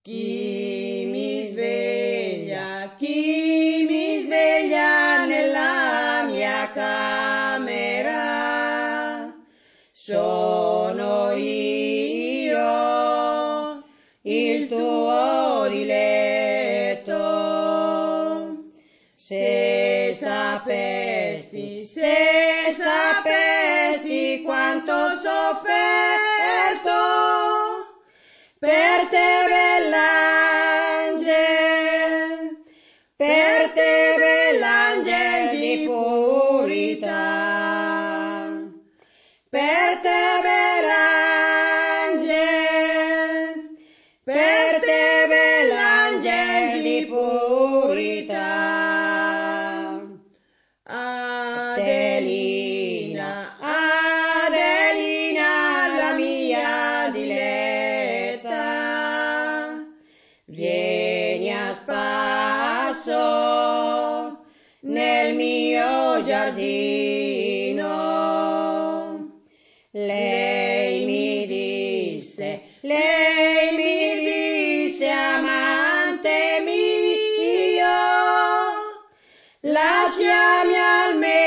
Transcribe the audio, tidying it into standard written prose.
chi mi sveglia nella mia camera? Sono io, il tuo diletto. Se sapesti quanto ho sofferto per te, bell'angel di purità, per te, bell'angel di purità. Adelina, la mia diletta, vieni a spasso nel mio giardino. Lei mi disse, amante mio, lasciami almeno